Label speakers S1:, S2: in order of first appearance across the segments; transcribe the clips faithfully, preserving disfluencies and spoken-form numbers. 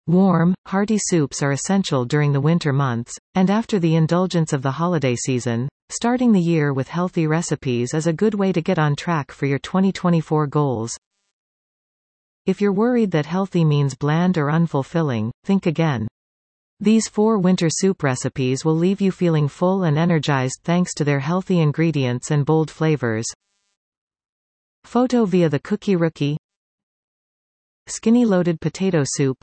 S1: Warm, hearty soups are essential during the winter months, and after the indulgence of the holiday season, starting the year with healthy recipes is a good way to get on track for your twenty twenty-four goals. If you're worried that healthy means bland or unfulfilling, think again. These four winter soup recipes will leave you feeling full and energized thanks to their healthy ingredients and bold flavors. Photo via the Cookie Rookie. Skinny loaded potato soup.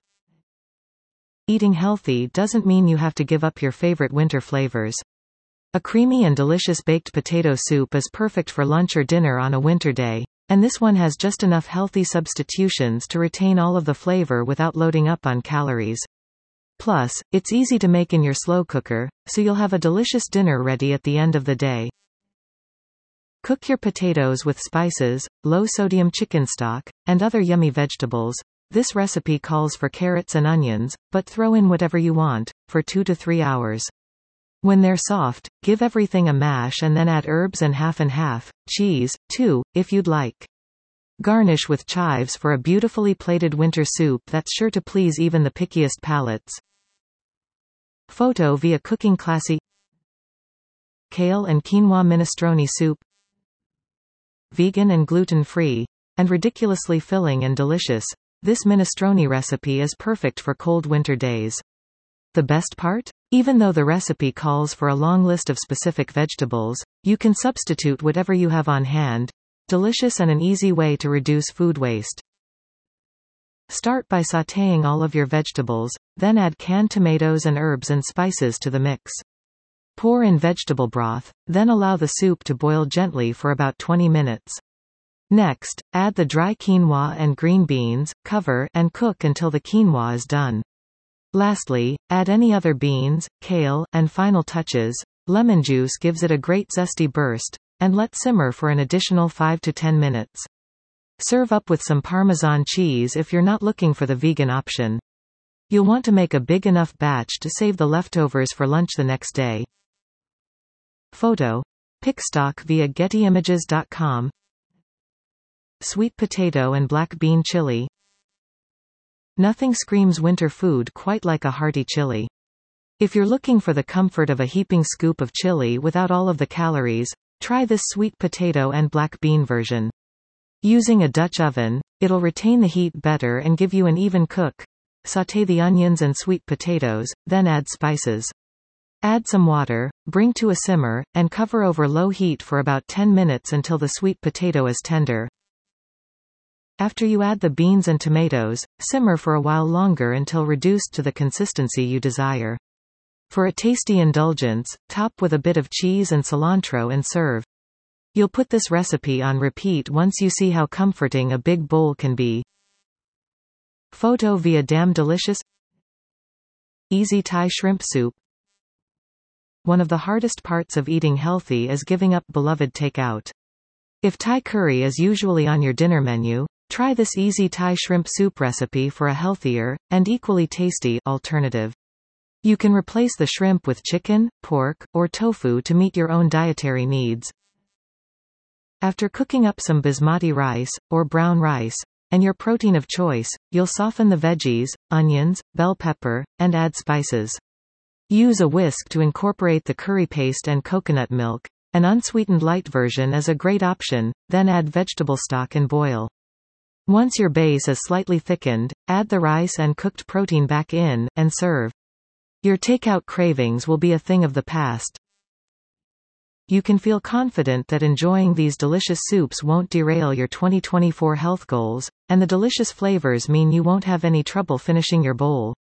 S1: Eating healthy doesn't mean you have to give up your favorite winter flavors. A creamy and delicious baked potato soup is perfect for lunch or dinner on a winter day, and this one has just enough healthy substitutions to retain all of the flavor without loading up on calories. Plus, it's easy to make in your slow cooker, so you'll have a delicious dinner ready at the end of the day. Cook your potatoes with spices, low-sodium chicken stock, and other yummy vegetables. This recipe calls for carrots and onions, but throw in whatever you want, for two to three hours. When they're soft, give everything a mash and then add herbs and half and half, cheese, too, if you'd like. Garnish with chives for a beautifully plated winter soup that's sure to please even the pickiest palates. Photo via Cooking Classy. Kale and quinoa minestrone soup. Vegan and gluten-free, and ridiculously filling and delicious, this minestrone recipe is perfect for cold winter days. The best part? Even though the recipe calls for a long list of specific vegetables, you can substitute whatever you have on hand. Delicious and an easy way to reduce food waste. Start by sautéing all of your vegetables, then add canned tomatoes and herbs and spices to the mix. Pour in vegetable broth, then allow the soup to boil gently for about twenty minutes. Next, add the dry quinoa and green beans, cover, and cook until the quinoa is done. Lastly, add any other beans, kale, and final touches. Lemon juice gives it a great zesty burst, and let simmer for an additional five to ten minutes. Serve up with some Parmesan cheese if you're not looking for the vegan option. You'll want to make a big enough batch to save the leftovers for lunch the next day. Photo. Pick stock via Getty Images dot com. Sweet potato and black bean chili. Nothing screams winter food quite like a hearty chili. If you're looking for the comfort of a heaping scoop of chili without all of the calories, try this sweet potato and black bean version. Using a Dutch oven, it'll retain the heat better and give you an even cook. Sauté the onions and sweet potatoes, then add spices. Add some water, bring to a simmer, and cover over low heat for about ten minutes until the sweet potato is tender. After you add the beans and tomatoes, simmer for a while longer until reduced to the consistency you desire. For a tasty indulgence, top with a bit of cheese and cilantro and serve. You'll put this recipe on repeat once you see how comforting a big bowl can be. Photo via Damn Delicious. Easy Thai shrimp soup. One of the hardest parts of eating healthy is giving up beloved takeout. If Thai curry is usually on your dinner menu, try this easy Thai shrimp soup recipe for a healthier, and equally tasty, alternative. You can replace the shrimp with chicken, pork, or tofu to meet your own dietary needs. After cooking up some basmati rice, or brown rice, and your protein of choice, you'll soften the veggies, onions, bell pepper, and add spices. Use a whisk to incorporate the curry paste and coconut milk. An unsweetened light version is a great option, then add vegetable stock and boil. Once your base is slightly thickened, add the rice and cooked protein back in, and serve. Your takeout cravings will be a thing of the past. You can feel confident that enjoying these delicious soups won't derail your twenty twenty-four health goals, and the delicious flavors mean you won't have any trouble finishing your bowl.